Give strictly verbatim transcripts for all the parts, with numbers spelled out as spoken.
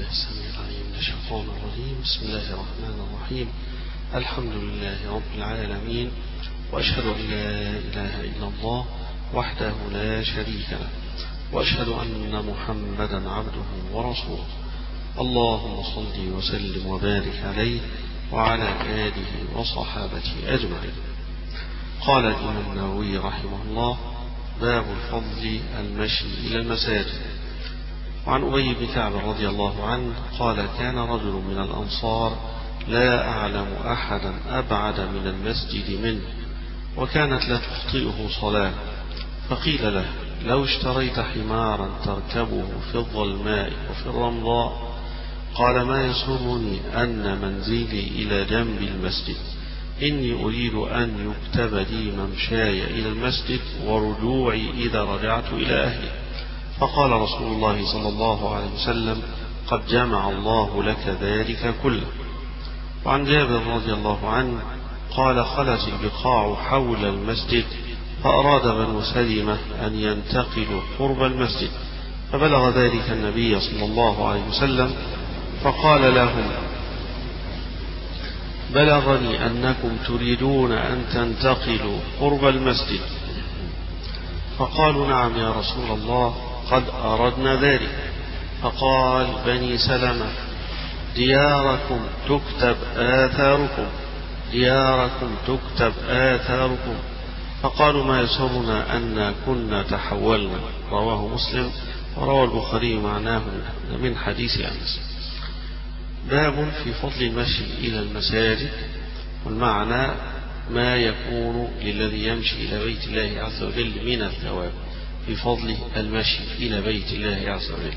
السميع العليم من الشيطان الرجيم. بسم الله الرحمن الرحيم. الحمد لله رب العالمين، وأشهد أن لا إله إلا الله وحده لا شريك له، وأشهد أن محمدا عبده ورسوله. اللهم صل وسلم وبارك عليه وعلى آله وصحابته أجمعين. قال الإمام النووي رحمه الله: باب الفضل المشي إلى المساجد. وعن أبي بن كعب رضي الله عنه قال: كان رجل من الأنصار لا أعلم أحدا أبعد من المسجد منه، وكانت لا تخطئه صلاة، فقيل له: لو اشتريت حمارا تركبه في الظلماء وفي الرمضاء. قال: ما يسرني أن منزلي إلى جنب المسجد، إني أريد أن يكتب لي ممشاي إلى المسجد ورجوعي إذا رجعت إلى أهلي. فقال رسول الله صلى الله عليه وسلم: قد جمع الله لك ذلك كله. وعن جابر رضي الله عنه قال: خلت البقاع حول المسجد، فأراد بنو سلمة أن ينتقلوا قرب المسجد، فبلغ ذلك النبي صلى الله عليه وسلم، فقال لهم: بلغني أنكم تريدون أن تنتقلوا قرب المسجد. فقالوا: نعم يا رسول الله، قد أردنا ذلك. فقال: بني سلمة، دياركم تكتب آثاركم، دياركم تكتب آثاركم. فقالوا: ما يسرنا أن كنا تحولنا. رواه مسلم، وروى البخاري معناه من حديث أنس. باب في فضل المشي إلى المساجد، والمعنى ما يكون للذي يمشي إلى بيت الله عز وجل من الثواب في فضل المشي إلى بيت الله عز وجل.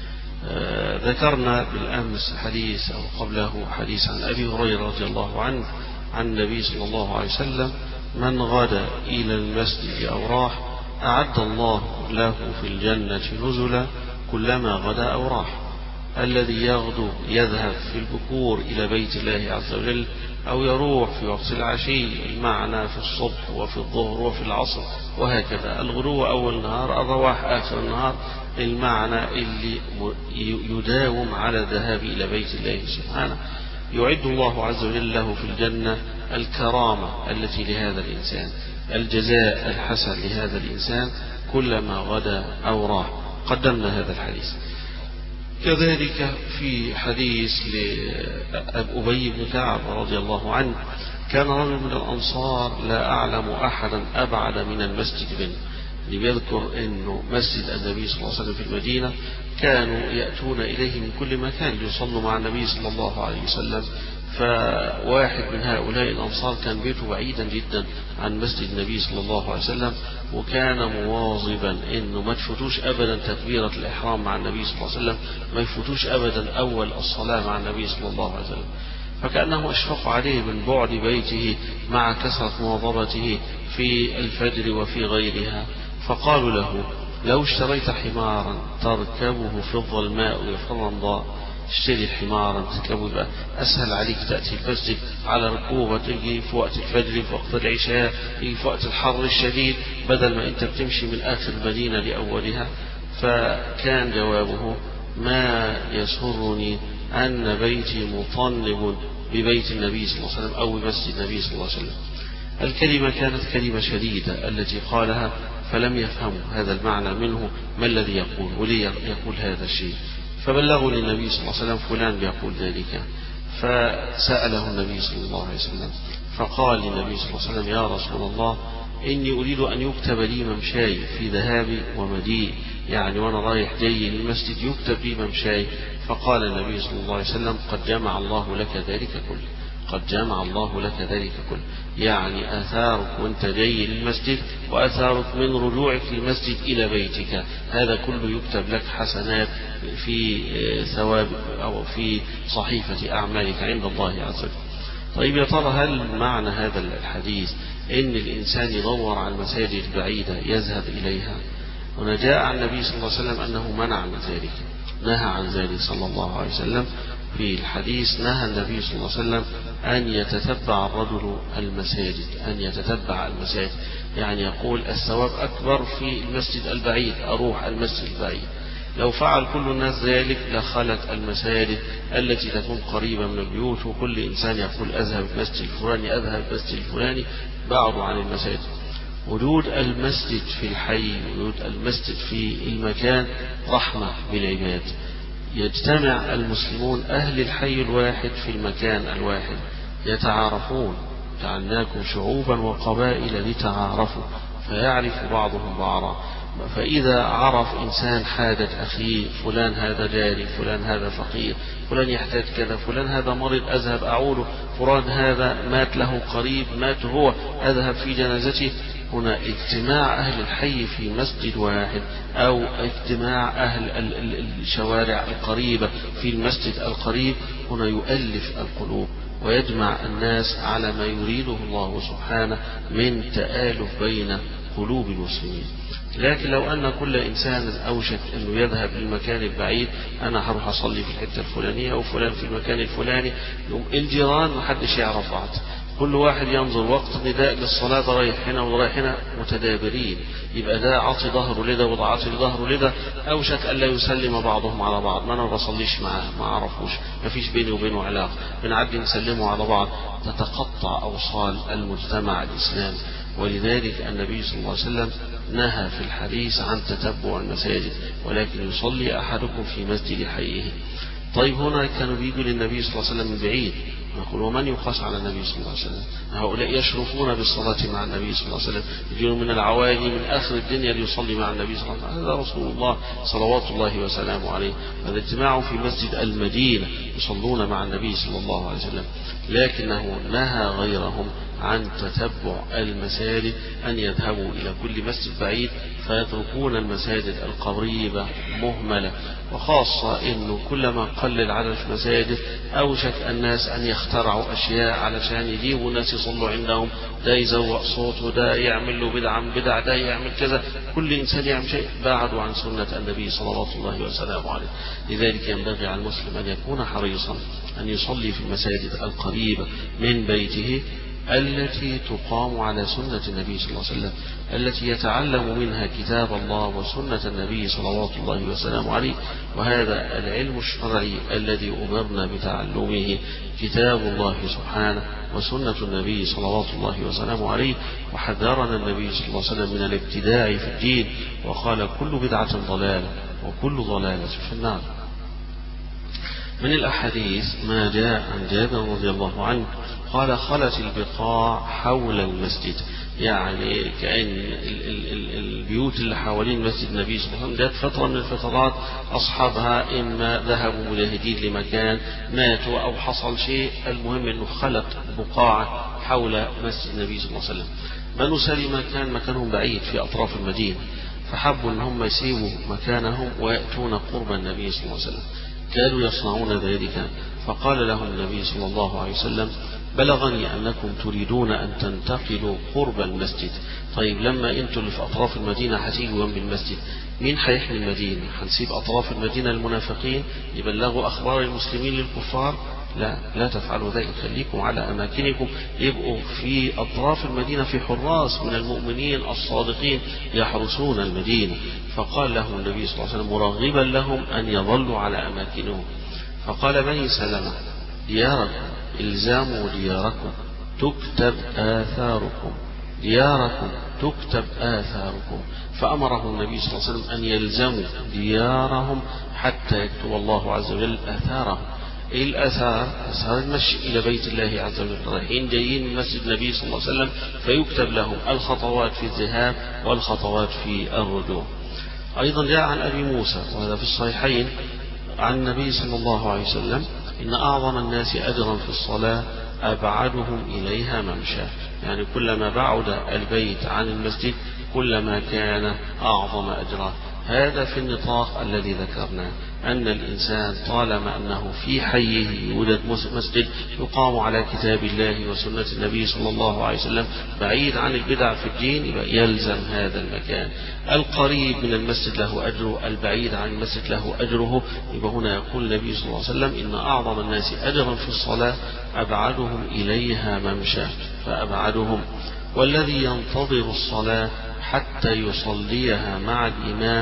آه ذكرنا بالأمس حديث أو قبله حديث عن أبي هريرة رضي الله عنه عن النبي صلى الله عليه وسلم: من غدا إلى المسجد أو راح أعد الله له في الجنة نزلا كلما غدا أو راح. الذي يغدو يذهب في البكور إلى بيت الله عز وجل، أو يروح في وقت العشي، المعنى في الصبح وفي الظهر وفي العصر وهكذا. الغدو أول النهار، الرواح آخر النهار، المعنى اللي يداوم على الذهاب إلى بيت الله سبحانه. يعد الله عز وجل له في الجنة الكرامة التي لهذا الإنسان، الجزاء الحسن لهذا الإنسان كلما غدا أو راح. قدمنا هذا الحديث. كذلك في حديث لأبي بن كعب رضي الله عنه: كان رجل من الأنصار لا أعلم أحدا أبعد من المسجد منه. بيذكر أنه مسجد النبي صلى الله عليه وسلم في المدينة كانوا يأتون إليه من كل مكان ليصلوا مع النبي صلى الله عليه وسلم. فواحد من هؤلاء الأنصار كان بيته بعيدا جدا عن مسجد النبي صلى الله عليه وسلم، وكان مواظبا انه ما تفوتوش ابدا تكبيرة الإحرام مع النبي صلى الله عليه وسلم، ما يفوتوش ابدا اول الصلاة مع النبي صلى الله عليه وسلم. فكأنهم اشفقوا عليه من بعد بيته مع كثرة مواظبته في الفجر وفي غيرها. فقالوا له: لو اشتريت حمارا تركبه في الظلماء وفي الرمضاء، اشتري حمارا تركبه، يبقى أسهل عليك تأتي المسجد على ركوبة، تجي في وقت الفجر، في وقت العشاء، تجي في وقت الحر الشديد، بدل ما أنت بتمشي من آخر المدينة لأولها. فكان جوابه: ما يسرني أن بيتي مطنب ببيت النبي صلى الله عليه وسلم أو بمسجد النبي صلى الله عليه وسلم. الكلمة كانت كلمة شديدة التي قالها، فلم يفهموا هذا المعنى منه، ما الذي يقول وليه يقول هذا الشيء. فبلغوا للنبي صلى الله عليه وسلم: فلان بيقول ذلك. فسأله النبي صلى الله عليه وسلم، فقال للنبي صلى الله عليه وسلم: يا رسول الله، إني أريد أن يكتب لي ممشاي في ذهابي ومجيئي، يعني وأنا رايح جاي للمسجد يكتب لي ممشاي. فقال النبي صلى الله عليه وسلم: قد جمع الله لك ذلك كله، قد جمع الله لك ذلك كله، يعني آثارك وانت جاي للمسجد، وآثارك من رجوعك للمسجد إلى بيتك، هذا كله يكتب لك حسنات في ثواب أو في صحيفة أعمالك عند الله عز وجل. طيب يا ترى هل معنى هذا الحديث إن الإنسان يدور على المساجد البعيدة يذهب إليها؟ هنا جاء عن النبي صلى الله عليه وسلم أنه منع عن ذلك، نهى عن ذلك صلى الله عليه وسلم. في الحديث نهى النبي صلى الله عليه وسلم أن يتتبع الرجل المساجد، أن يتتبع المساجد، يعني يقول الثواب أكبر في المسجد البعيد، أروح المسجد البعيد. لو فعل كل الناس ذلك لخلت المساجد التي تكون قريبة من البيوت، وكل إنسان يقول أذهب المسجد الفلاني أذهب المسجد الفلاني، بعدوا عن المساجد. وجود المسجد في الحي، وجود المسجد في المكان رحمة بالعباد. يجتمع المسلمون أهل الحي الواحد في المكان الواحد، يتعارفون. جعلناكم شعوبا وقبائل لتعارفوا، فيعرف بعضهم بعضا. فإذا عرف إنسان حاجة أخيه، فلان هذا جاري، فلان هذا فقير، فلان يحتاج كذا، فلان هذا مريض أذهب أعوده، فلان هذا مات له قريب مات هو أذهب في جنازته. هنا اجتماع أهل الحي في مسجد واحد، أو اجتماع أهل الشوارع القريبة في المسجد القريب، هنا يؤلف القلوب ويجمع الناس على ما يريده الله سبحانه من تآلف بين قلوب المسلمين. لكن لو أن كل إنسان أوشك أنه يذهب للمكان البعيد، أنا هروح أصلي في الحتة الفلانية أو فلان في المكان الفلاني، يوم الجيران محدش يعرف بعض، كل واحد ينظر وقت نداء للصلاة رايح هنا ورايح هنا متدابرين، يبقى ده عاطي ظهره لده وده عاطي ظهره لده، أوشك ألا يسلم بعضهم على بعض. ما أنا ما بصليش معاه، ما أعرفوش، ما فيش بيني وبينه علاقة، بنعدي نسلمه على بعض، تتقطع أوصال المجتمع الإسلامي. ولذلك النبي صلى الله عليه وسلم نهى في الحديث عن تتبع المساجد، ولكن يصلي أحدكم في مسجد حيه. طيب هنا كانوا بيجوا للنبي صلى الله عليه وسلم من بعيد، نقول ومن يقاس على النبي صلى الله عليه وسلم؟ هؤلاء يشرفون بالصلاة مع النبي صلى الله عليه وسلم، يجون من العوالي من آخر الدنيا ليصلي مع النبي صلى الله عليه وسلم، هذا رسول الله صلوات الله وسلامه عليه. هذا اجتماع في مسجد المدينة يصلون مع النبي صلى الله عليه وسلم، لكنه نهى غيرهم عن تتبع المساجد، أن يذهبوا إلى كل مسجد بعيد فيتركون المساجد القريبة مهملة. وخاصة أنه كلما قلل عدد المساجد أوشك الناس أن يخترعوا أشياء علشان يجيبوا الناس يصلوا عندهم، ده يزوق صوته، ده يعمل له بدعة من بدع، ده يعمل كذا، كل إنسان يعمل شيء بعدوا عن سنة النبي صلوات الله وسلامه عليه. لذلك ينبغي على المسلم أن يكون حريصا أن يصلي في المساجد القريبة من بيته التي تقام على سنة النبي صلى الله عليه وسلم، التي يتعلم منها كتاب الله وسنة النبي صلوات الله وسلامه عليه. وهذا العلم الشرعي الذي أمرنا بتعلمه كتاب الله سبحانه وسنة النبي صلوات الله وسلامه عليه. وحذرنا النبي صلى الله عليه وسلم من الابتداع في الدين، وقال كل بدعة ضلالة وكل ضلالة في النار. من الأحاديث ما جاء عن جابر رضي الله عنه قال خلت البقاع حول المسجد، يعني كأن البيوت اللي حوالين مسجد النبي صلى الله عليه وسلم جاءت فترة من الفترات أصحابها إما ذهبوا مجاهدين لمكان ماتوا أو حصل شيء، المهم أنه خلت بقاع حول مسجد النبي صلى الله عليه وسلم. بنو سلمة كان مكانهم بعيد في أطراف المدينة، فحبوا أن هم يسيبوا مكانهم ويأتون قرب النبي صلى الله عليه وسلم، كانوا يصنعون ذلك. فقال لهم النبي صلى الله عليه وسلم بلغني أنكم تريدون أن تنتقلوا قرب المسجد. طيب لما أنتم اللي في أطراف المدينة هتيجوا جنب المسجد، مين هيحمي المدينة؟ هنسيب أطراف المدينة المنافقين يبلغوا أخبار المسلمين للكفار؟ لا، لا تفعلوا ذلك، خليكم على أماكنكم، يبقوا في أطراف المدينة في حراس من المؤمنين الصادقين يحرسون المدينة. فقال لهم النبي صلى الله عليه وسلم مرغبا لهم أن يظلوا على أماكنهم. فقال بني سلمة دياركم إلزاموا دياركم تكتب آثاركم، دياركم تكتب آثاركم. فأمره النبي صلى الله عليه وسلم أن يلزموا ديارهم حتى يكتب الله عز وجل آثارهم. إيه الآثار؟ آثار المشي إلى بيت الله عز وجل، رايحين جايين من مسجد النبي صلى الله عليه وسلم، فيكتب لهم الخطوات في الذهاب والخطوات في الرجوع. أيضا جاء عن أبي موسى وهذا في الصحيحين عن النبي صلى الله عليه وسلم إن أعظم الناس أجرا في الصلاة أبعدهم إليها ممشى، يعني كلما بعد البيت عن المسجد كلما كان أعظم أجرا. هذا في النطاق الذي ذكرناه، أن الإنسان طالما أنه في حيه يوجد مسجد يقام على كتاب الله وسنة النبي صلى الله عليه وسلم بعيد عن البدع في الدين، يبقى يلزم هذا المكان. القريب من المسجد له أجره، البعيد عن المسجد له أجره. يبقى هنا يقول النبي صلى الله عليه وسلم إن أعظم الناس أجرا في الصلاة أبعدهم إليها ممشى، فأبعدهم. والذي ينتظر الصلاة حتى يصليها مع الإمام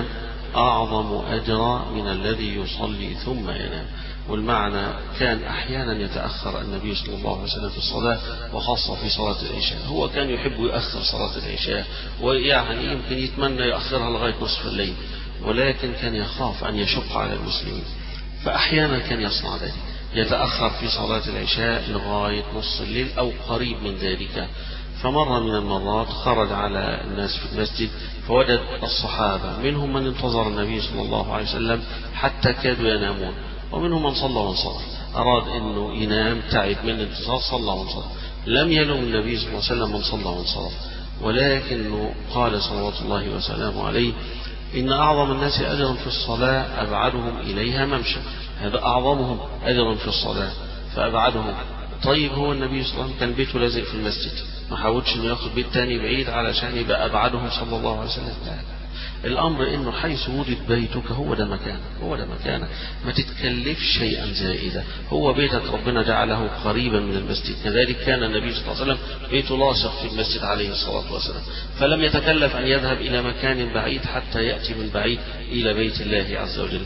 أعظم أجرا من الذي يصلي ثم ينام. والمعنى كان أحيانا يتأخر النبي صلى الله عليه وسلم في الصلاة، وخاصة في صلاة العشاء. هو كان يحب يؤخر صلاة العشاء، ويعني يمكن يتمنى يؤخرها لغاية نصف الليل، ولكن كان يخاف أن يشق على المسلمين، فأحيانا كان يصنع ذلك، يتأخر في صلاة العشاء لغاية نصف الليل أو قريب من ذلك. فمرة من المرات خرج على الناس في المسجد، فوجد الصحابة منهم من انتظر النبي صلى الله عليه وسلم حتى كادوا ينامون، ومنهم من صلى وانصرف، أراد أنه ينام، تعب من الانتظار، صلى وانصرف. لم يلوم النبي صلى الله عليه وسلم من صلى وانصرف، ولكنه قال صلوات الله وسلامه عليه: إن أعظم الناس أجرا في الصلاة أبعدهم إليها ممشى. هذا أعظمهم أجرا في الصلاة فأبعدهم. طيب هو النبي صلى الله عليه وسلم كان بيته لازق في المسجد، ما حاولش انه ياخد بيت تاني بعيد علشان يبقى أبعدهم صلى الله عليه وسلم. لا، الأمر إنه حيث وجد بيتك هو ده مكانك، هو ده مكانك، ما تتكلفش شيئا زائدا. هو بيتك ربنا جعله قريبا من المسجد، كذلك كان النبي صلى الله عليه وسلم بيته لاصق في المسجد عليه الصلاة والسلام، فلم يتكلف أن يذهب إلى مكان بعيد حتى يأتي من بعيد إلى بيت الله عز وجل.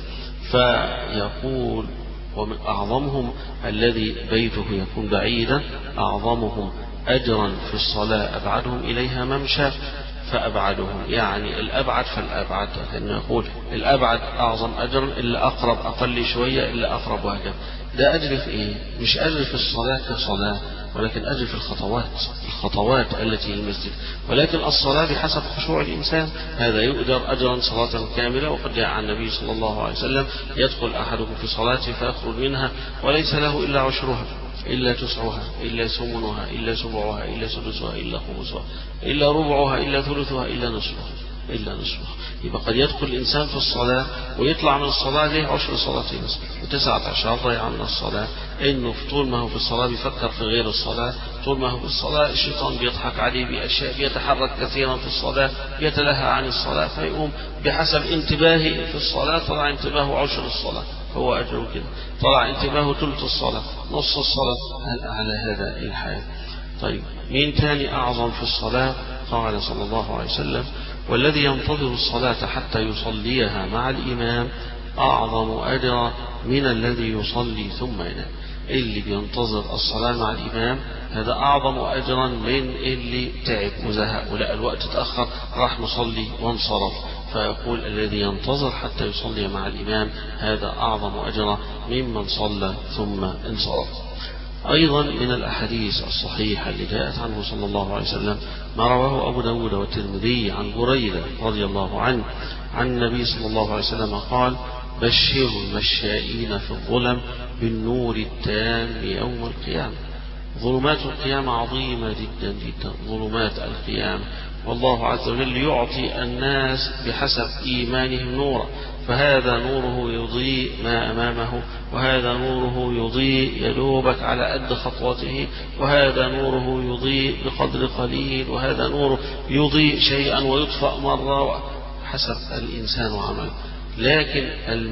فيقول: ومن أعظمهم الذي بيته يكون بعيدا، أعظمهم أجرا في الصلاة أبعدهم إليها ممشى فأبعدهم، يعني الأبعد فالأبعد، لأنه يقول الأبعد أعظم أجرا، اللي أقرب أقل شوية، اللي أقرب وهكذا. ده أجر في إيه؟ مش أجر في الصلاة كصلاة، ولكن أجر في الخطوات، الخطوات التي للمسجد. ولكن الصلاة بحسب خشوع الإنسان، هذا يؤجر أجرا صلاة كاملة. وقد جاء عن النبي صلى الله عليه وسلم: يدخل أحدكم في صلاته فيخرج منها وليس له إلا عشرها، إلا تسعها، إلا ثمنها، إلا سبعها، إلا سدسها، إلا خمسها، إلا ربعها، إلا ثلثها، إلا نصفها، إلا نصفها. يبقى قد يدخل الإنسان في الصلاة ويطلع من الصلاة له عشر صلاتين وتسعة عشر ضيعا من الصلاة، إنه طول ما هو في الصلاة بيفكر في غير الصلاة، طول ما هو في الصلاة الشيطان بيضحك عليه بأشياء، بيتحرك كثيرا في الصلاة، بيتلهى عن الصلاة، فيقوم بحسب انتباهه في الصلاة طلع انتباهه عشر الصلاة، هو أجره كده، طلع انتباهه ثلث الصلاة، نص الصلاة، على هذا الحال. طيب مين تاني أعظم في الصلاة؟ قال صلى الله عليه وسلم: والذي ينتظر الصلاة حتى يصليها مع الإمام أعظم أجرا من الذي يصلي ثم ينام. اللي بينتظر الصلاة مع الإمام هذا أعظم أجرا من اللي تعب وزهق ولقى الوقت تأخر راح مصلي وانصرف. فيقول: الذي ينتظر حتى يصلي مع الإمام هذا أعظم أجرا ممن صلى ثم انصرف. أيضا من الأحاديث الصحيحة اللي جاءت عنه صلى الله عليه وسلم ما رواه أبو داود والترمذي عن بريدة رضي الله عنه عن النبي صلى الله عليه وسلم قال: بشروا المشائين في الظلم بالنور التام يوم القيامة. ظلمات القيامة عظيمة جدا جدا، ظلمات القيامة، والله عز وجل يعطي الناس بحسب إيمانهم نورا، فهذا نوره يضيء ما أمامه، وهذا نوره يضيء يدوبك على قد خطوته، وهذا نوره يضيء بقدر قليل، وهذا نوره يضيء شيئا ويطفأ مرة حسب الإنسان وعمله. لكن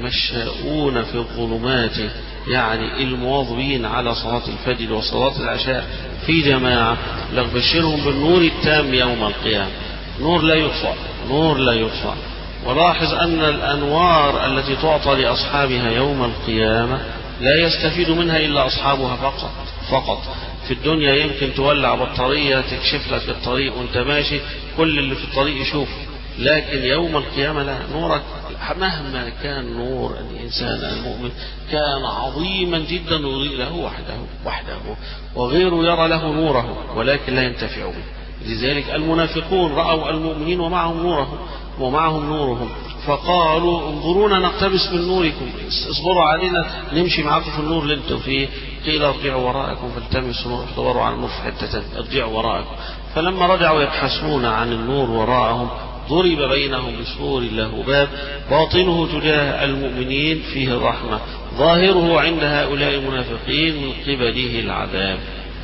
المشاؤون في الظلمات يعني المواظبين على صلاة الفجر وصلاة العشاء في جماعة لنبشرهم بالنور التام يوم القيامة، نور لا يطفأ، نور لا يطفأ. ولاحظ أن الأنوار التي تعطى لأصحابها يوم القيامة لا يستفيد منها إلا أصحابها فقط فقط. في الدنيا يمكن تولع بطارية تكشف لك الطريق وانت ماشي، كل اللي في الطريق يشوف، لكن يوم القيامة لا، نورك مهما كان نور الإنسان المؤمن كان عظيما جدا يضيء له وحده وحده وغيره يرى له نوره ولكن لا ينتفع به. لذلك المنافقون رأوا المؤمنين ومعهم نورهم ومعهم نورهم فقالوا: انظرونا نقتبس من نوركم، اصبروا علينا نمشي معكم في النور اللي انتم فيه. قيل: ارجعوا وراءكم فالتمسوا نور، احضروا على النور في حتة، ارجعوا وراءكم. فلما رجعوا يبحثون عن النور وراءهم ضرب بينهم بسور له باب باطنه تجاه المؤمنين فيه الرحمة ظاهره عند هؤلاء المنافقين من قبله العذاب.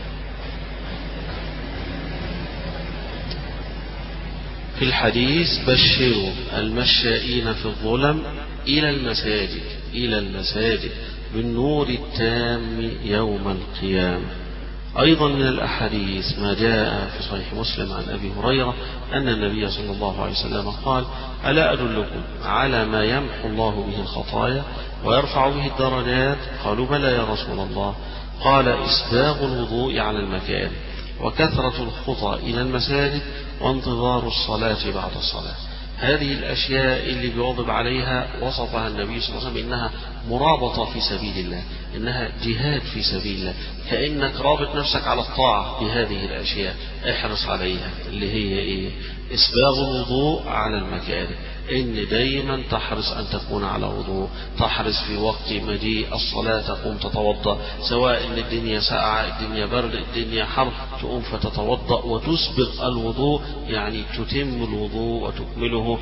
في الحديث: بشروا المشائين في الظلم إلى المساجد إلى المساجد بالنور التام يوم القيامة. أيضا من الأحاديث ما جاء في صحيح مسلم عن أبي هريرة أن النبي صلى الله عليه وسلم قال: ألا أدلكم على ما يمحو الله به الخطايا ويرفع به الدرجات؟ قالوا: بلى يا رسول الله. قال: إسباغ الوضوء على المكان، وكثرة الخطى إلى المساجد، وانتظار الصلاة بعد الصلاة. هذه الأشياء اللي بيواظب عليها وصفها النبي صلى الله عليه وسلم إنها مرابطة في سبيل الله، إنها جهاد في سبيل الله، كأنك رابط نفسك على الطاعة بهذه الأشياء. احرص عليها، اللي هي إيه؟ إسباغ الوضوء على المكاره، إن دايما تحرص أن تكون على وضوء، تحرص في وقت مجيء الصلاة تقوم تتوضأ، سواء إن الدنيا ساقعة، الدنيا برد، الدنيا حر، تقوم فتتوضأ وتسبغ الوضوء، يعني تتم الوضوء وتكمله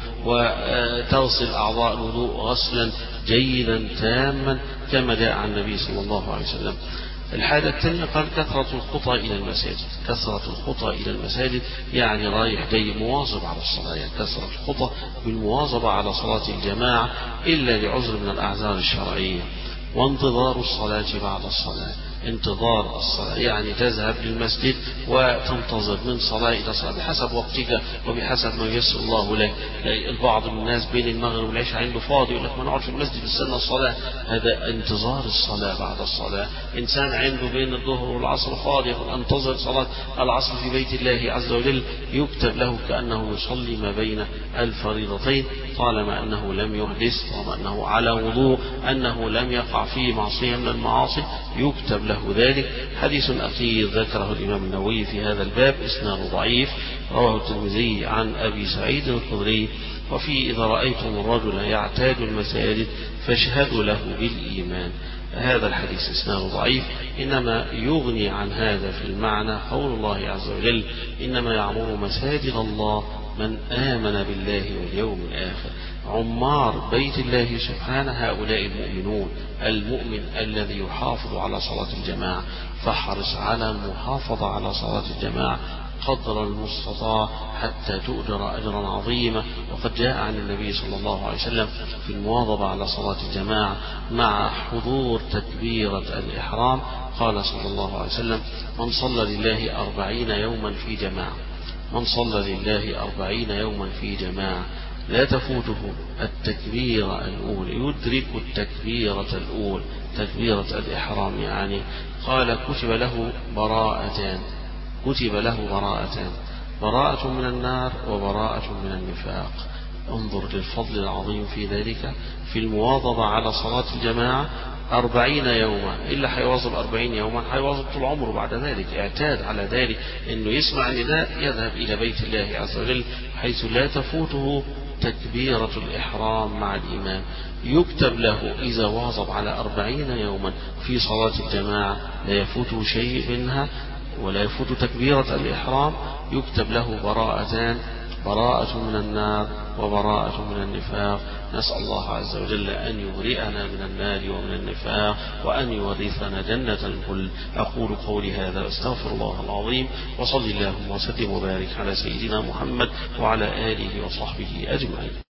وتغسل أعضاء الوضوء غسلا جيدا تاما كما جاء عن النبي صلى الله عليه وسلم. الحاجة الثانية قال: كثرة الخطى إلى المساجد. كثرة الخطى إلى المساجد يعني رايح جاي مواظب على الصلاة، يعني كثرة الخطى بالمواظبة على صلاة الجماعة إلا لعذر من الأعذار الشرعية. وانتظار الصلاة بعد الصلاة، انتظار الصلاة يعني تذهب للمسجد وتنتظر من صلاة إلى صلاة بحسب وقتك وبحسب ما ييسر الله لك. البعض من الناس بين المغرب والعشاء عنده فاضي، يقول لك ما نقعد في المسجد نستنى الصلاة، هذا انتظار الصلاة بعد الصلاة. إنسان عنده بين الظهر والعصر فاضي، يقول انتظر صلاة العصر في بيت الله عز وجل، يكتب له كأنه يصلي ما بين الفريضتين، طالما أنه لم يحدث، طالما أنه على وضوء، أنه لم يقع فيه معصية من المعاصي، يكتب له ذلك. حديث أخير ذكره الإمام النووي في هذا الباب إسناده ضعيف، رواه الترمذي عن أبي سعيد الخدري: وفي إذا رأيتم الرجل يعتاد المساجد فاشهدوا له بالإيمان. هذا الحديث إسناده ضعيف، إنما يغني عن هذا في المعنى قول الله عز وجل: إنما يعمر مساجد الله من آمن بالله واليوم الآخر. عمار بيت الله سبحانه هؤلاء المؤمنون، المؤمن الذي يحافظ على صلاة الجماعة، فاحرص على المحافظة على صلاة الجماعة قدر المستطاع حتى تؤجر أجرا عظيما. وقد جاء عن النبي صلى الله عليه وسلم في المواظبة على صلاة الجماعة مع حضور تكبيرة الإحرام، قال صلى الله عليه وسلم: من صلى لله أربعين يوما في جماعة، من صلى لله أربعين يوما في جماعة لا تفوته التكبيرة الأولى، يدرك التكبيرة الأولى تكبيرة الإحرام، يعني قال كتب له براءتان، كتب له براءتان، براءة من النار وبراءة من النفاق. انظر للفضل العظيم في ذلك، في المواظبة على صلاة الجماعة أربعين يوما. إلا حيواظب أربعين يوما حيواظب طول عمره بعد ذلك، اعتاد على ذلك أنه يسمع نداء يذهب إلى بيت الله عز وجل حيث لا تفوته تكبيرة الإحرام مع الإمام. يكتب له إذا واظب على أربعين يوما في صلاة الجماعة لا يفوته شيء منها ولا يفوت تكبيرة الإحرام، يكتب له براءتان، براءة من النار وبراءة من النفاق. نسأل الله عز وجل أن يبرئنا من النار ومن النفاق، وأن يورثنا جنة الخلد. أقول قولي هذا أستغفر الله العظيم، وصلي اللهم وسلم وبارك على سيدنا محمد وعلى آله وصحبه أجمعين.